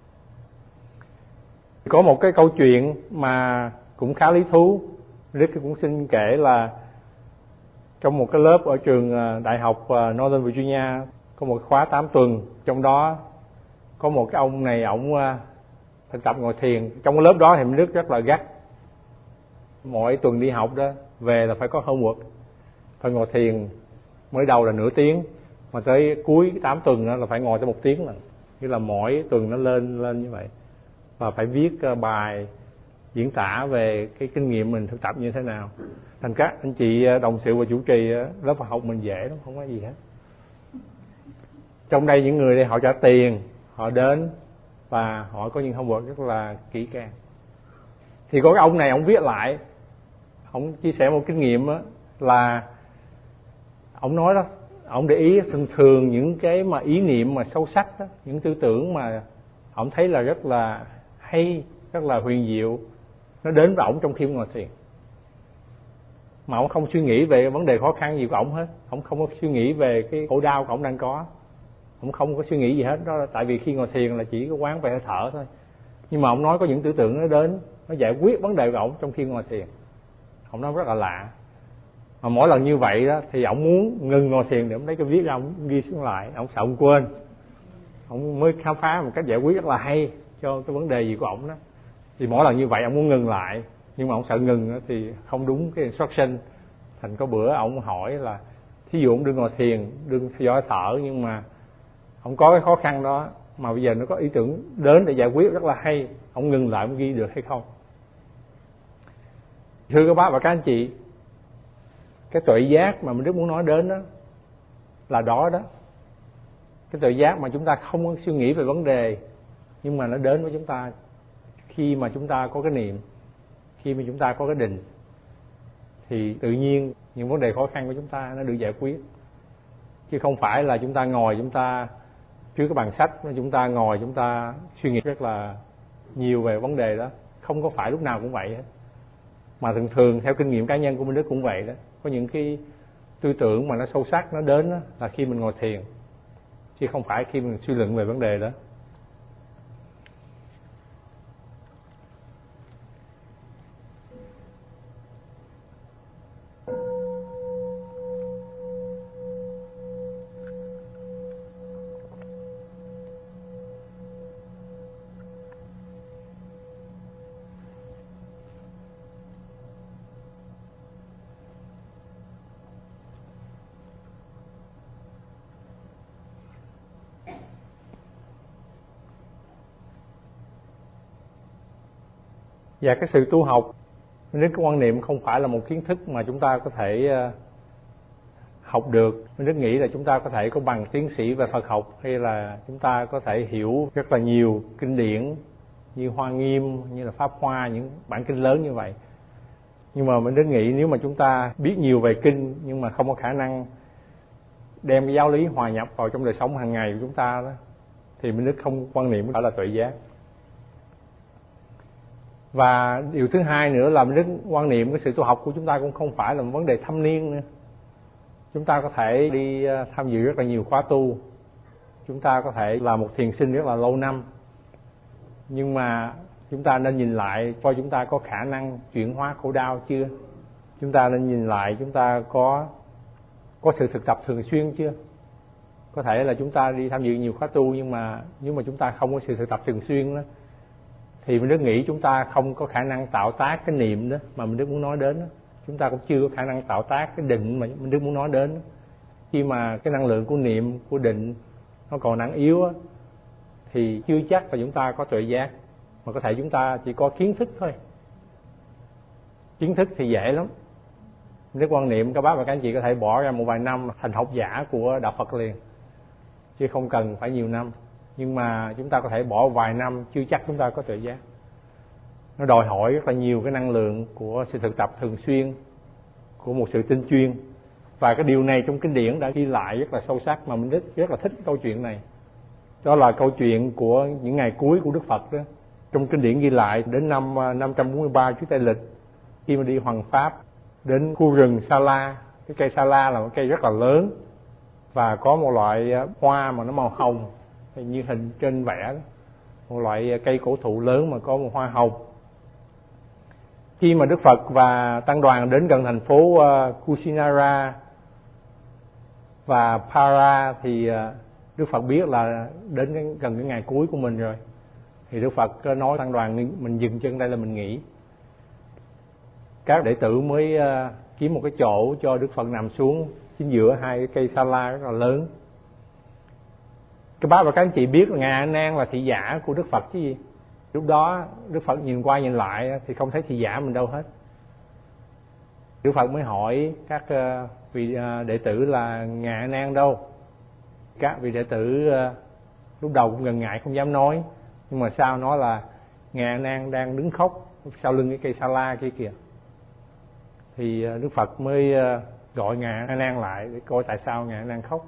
Có một cái câu chuyện mà cũng khá lý thú, Rick cũng xin kể là trong một cái lớp ở trường đại học Northern Virginia có một khóa tám tuần, trong đó có một cái ông này, ông thực tập ngồi thiền. Trong cái lớp đó thì Rick rất là gắt, mỗi tuần đi học đó về là phải có homework, phải ngồi thiền. Mới đầu là nửa tiếng, mà tới cuối tám tuần đó là phải ngồi tới một tiếng lần. Như là mỗi tuần nó lên lên như vậy, và phải viết bài diễn tả về cái kinh nghiệm mình thực tập như thế nào. Thành các anh chị đồng sự và chủ trì lớp học mình dễ lắm, không có gì hết. Trong đây những người đây họ trả tiền, họ đến và họ có những homework rất là kỹ càng. Thì có cái ông này, ông viết lại, ông chia sẻ một kinh nghiệm đó, là ông nói đó, ông để ý thường thường những cái mà ý niệm mà sâu sắc đó, những tư tưởng mà ông thấy là rất là hay, rất là huyền diệu, nó đến với ông trong khi ông ngồi thiền. Mà ông không suy nghĩ về vấn đề khó khăn gì của ông hết, ông không có suy nghĩ về cái khổ đau của ông đang có, ông không có suy nghĩ gì hết. Đó là tại vì khi ngồi thiền là chỉ có quán về hơi thở thôi. Nhưng mà ông nói có những tư tưởng nó đến, nó giải quyết vấn đề của ông trong khi ngồi thiền. Ông nói rất là lạ. Mà mỗi lần như vậy đó thì ông muốn ngừng ngồi thiền để ông lấy cái viết ra, ông ghi xuống lại, ông sợ ông quên. Ông mới khám phá một cách giải quyết rất là hay cho cái vấn đề gì của ông đó. Thì mỗi lần như vậy ông muốn ngừng lại, nhưng mà ông sợ ngừng thì không đúng cái instruction. Thành có bữa ông hỏi là thí dụ ông đừng ngồi thiền, đừng theo dõi thở, nhưng mà ông có cái khó khăn đó, mà bây giờ nó có ý tưởng đến để giải quyết rất là hay, ông ngừng lại ông ghi được hay không? Thưa các bác và các anh chị, cái tuệ giác mà mình rất muốn nói đến đó là đó đó. Cái tuệ giác mà chúng ta không có suy nghĩ về vấn đề, nhưng mà nó đến với chúng ta khi mà chúng ta có cái niệm, khi mà chúng ta có cái định, thì tự nhiên những vấn đề khó khăn của chúng ta nó được giải quyết. Chứ không phải là chúng ta ngồi, chúng ta trước cái bàn sách, chúng ta ngồi, chúng ta suy nghĩ rất là nhiều về vấn đề đó. Không có phải lúc nào cũng vậy hết. Mà thường thường theo kinh nghiệm cá nhân của mình Đức cũng vậy đó. Có những cái tư tưởng mà nó sâu sắc, nó đến đó, là khi mình ngồi thiền, chứ không phải khi mình suy luận về vấn đề đó. Và cái sự tu học, đến cái quan niệm không phải là một kiến thức mà chúng ta có thể học được. Mình rất nghĩ là chúng ta có thể có bằng tiến sĩ về Phật học, hay là chúng ta có thể hiểu rất là nhiều kinh điển như Hoa Nghiêm, như là Pháp Hoa, những bản kinh lớn như vậy. Nhưng mà mình rất nghĩ nếu mà chúng ta biết nhiều về kinh nhưng mà không có khả năng đem cái giáo lý hòa nhập vào trong đời sống hàng ngày của chúng ta đó, thì Minh Đức không quan niệm phải là tuệ giác. Và điều thứ hai nữa là Minh Đức quan niệm cái sự tu học của chúng ta cũng không phải là một vấn đề thâm niên nữa. Chúng ta có thể đi tham dự rất là nhiều khóa tu, chúng ta có thể là một thiền sinh rất là lâu năm, nhưng mà chúng ta nên nhìn lại coi chúng ta có khả năng chuyển hóa khổ đau chưa. Chúng ta nên nhìn lại chúng ta có có sự thực tập thường xuyên chưa. Có thể là chúng ta đi tham dự nhiều khóa tu, nhưng mà nếu mà chúng ta không có sự thực tập thường xuyên đó, thì mình Đức nghĩ chúng ta không có khả năng tạo tác cái niệm đó mà mình Đức muốn nói đến đó. Chúng ta cũng chưa có khả năng tạo tác cái định mà mình Đức muốn nói đến đó. Khi mà cái năng lượng của niệm, của định nó còn năng yếu đó, thì chưa chắc là chúng ta có tuệ giác, mà có thể chúng ta chỉ có kiến thức thôi. Kiến thức thì dễ lắm. Đức quan niệm các bác và các anh chị có thể bỏ ra một vài năm thành học giả của đạo Phật liền, chứ không cần phải nhiều năm. Nhưng mà chúng ta có thể bỏ vài năm, chưa chắc chúng ta có tuệ giác. Nó đòi hỏi rất là nhiều cái năng lượng của sự thực tập thường xuyên, của một sự tinh chuyên. Và cái điều này trong kinh điển đã ghi lại rất là sâu sắc, mà mình rất, rất là thích câu chuyện này. Đó là câu chuyện của những ngày cuối của Đức Phật đó. Trong kinh điển ghi lại đến năm năm trăm bốn mươi ba trước Tây Lịch, khi mà đi hoằng pháp đến khu rừng Sa La. Cái cây Sa La là một cây rất là lớn và có một loại hoa mà nó màu hồng, như hình trên vẽ đó. Một loại cây cổ thụ lớn mà có một hoa hồng. Khi mà Đức Phật và tăng đoàn đến gần thành phố Kusinara và Para, thì Đức Phật biết là đến gần cái ngày cuối của mình rồi. Thì Đức Phật nói tăng đoàn mình dừng chân đây là mình nghỉ. Các đệ tử mới kiếm một cái chỗ cho Đức Phật nằm xuống chính giữa hai cái cây sa la rất là lớn. Các bác và các anh chị biết là Ngài A Nan là thị giả của Đức Phật chứ gì. Lúc đó Đức Phật nhìn qua nhìn lại thì không thấy thị giả mình đâu hết. Đức Phật mới hỏi các vị đệ tử là Ngài A Nan đâu. Các vị đệ tử lúc đầu cũng ngần ngại không dám nói, nhưng mà sau nói là Ngài A Nan đang đứng khóc sau lưng cái cây sa la kia kìa. Thì Đức Phật mới gọi Ngài A Nan lại để coi tại sao Ngài A Nan khóc.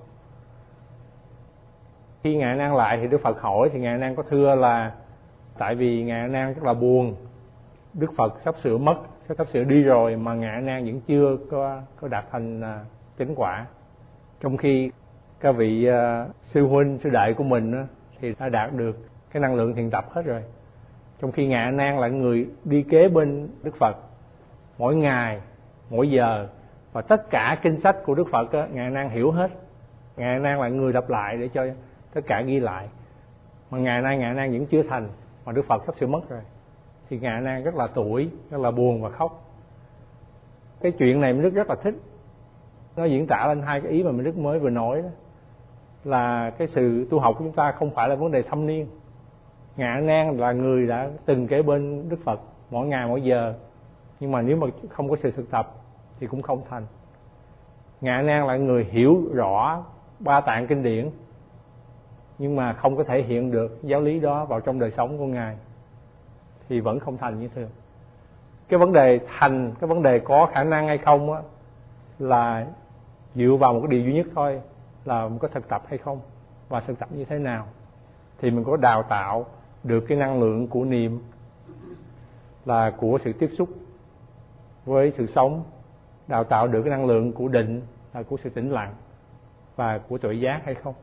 Khi Ngài A Nan lại thì Đức Phật hỏi, thì Ngài A Nan có thưa là tại vì Ngài A Nan rất là buồn, Đức Phật sắp sửa mất, sắp sửa đi rồi mà Ngài A Nan vẫn chưa có có đạt thành chánh quả. Trong khi các vị uh, sư huynh sư đệ của mình uh, thì đã đạt được cái năng lượng thiền tập hết rồi. Trong khi Ngài A Nan là người đi kế bên Đức Phật mỗi ngày, mỗi giờ, và tất cả kinh sách của Đức Phật uh, Ngài A Nan hiểu hết. Ngài A Nan là người đọc lại để cho tất cả ghi lại. Mà ngày nay Ngài A Nan vẫn chưa thành, mà Đức Phật sắp sửa mất rồi. Thì Ngài A Nan rất là tủi, rất là buồn và khóc. Cái chuyện này mình Đức rất là thích. Nó diễn tả lên hai cái ý mà mình Đức mới vừa nói đó. Là cái sự tu học của chúng ta không phải là vấn đề thâm niên. Ngài A Nan là người đã từng kế bên Đức Phật mỗi ngày mỗi giờ, nhưng mà nếu mà không có sự thực tập thì cũng không thành. Ngài A Nan là người hiểu rõ ba tạng kinh điển, nhưng mà không có thể hiện được giáo lý đó vào trong đời sống của Ngài, thì vẫn không thành như thường. Cái vấn đề thành, cái vấn đề có khả năng hay không á, là dựa vào một cái điều duy nhất thôi, là mình có thực tập hay không, và thực tập như thế nào. Thì mình có đào tạo được cái năng lượng của niệm, là của sự tiếp xúc với sự sống, đào tạo được cái năng lượng của định, là của sự tĩnh lặng, và của tuệ giác hay không.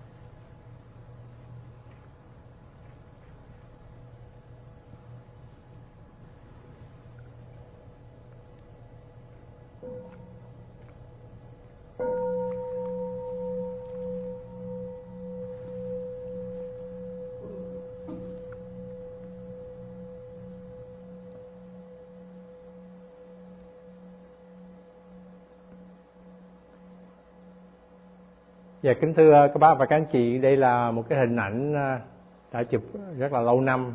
Dạ, kính thưa các bác và các anh chị, đây là một cái hình ảnh đã chụp rất là lâu năm.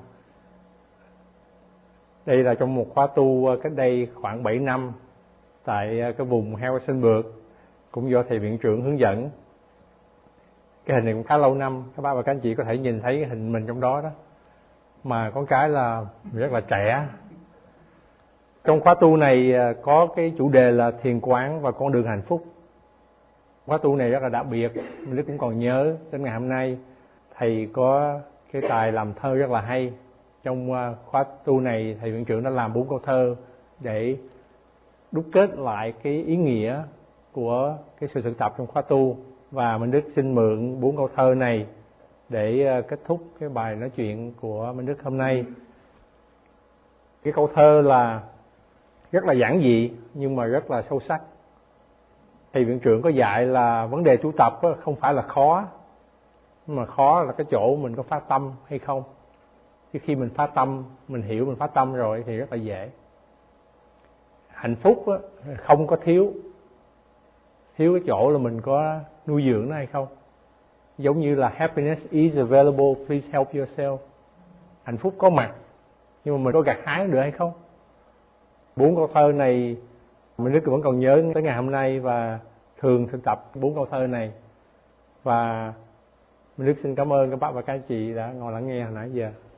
Đây là trong một khóa tu cách đây khoảng bảy năm tại cái vùng Harrisonburg, cũng do thầy viện trưởng hướng dẫn. Cái hình này cũng khá lâu năm, các bác và các anh chị có thể nhìn thấy cái hình mình trong đó đó. Mà có cái là rất là trẻ. Trong khóa tu này có cái chủ đề là thiền quán và con đường hạnh phúc. Khóa tu này rất là đặc biệt, Minh Đức cũng còn nhớ đến ngày hôm nay thầy có cái tài làm thơ rất là hay. Trong khóa tu này thầy viện trưởng đã làm bốn câu thơ để đúc kết lại cái ý nghĩa của cái sự thực tập trong khóa tu, và Minh Đức xin mượn bốn câu thơ này để kết thúc cái bài nói chuyện của Minh Đức hôm nay. Cái câu thơ là rất là giản dị nhưng mà rất là sâu sắc. Thầy viện trưởng có dạy là vấn đề tu tập không phải là khó, mà khó là cái chỗ mình có phát tâm hay không. Chứ khi mình phát tâm, mình hiểu mình phát tâm rồi thì rất là dễ. Hạnh phúc không có thiếu, thiếu cái chỗ là mình có nuôi dưỡng nó hay không. Giống như là happiness is available, please help yourself. Hạnh phúc có mặt, nhưng mà mình có gặt hái được hay không. Bốn câu thơ này mình rất vẫn còn nhớ tới ngày hôm nay và thường thực tập bốn câu thơ này. Và mình rất xin cảm ơn các bác và các chị đã ngồi lắng nghe hồi nãy giờ.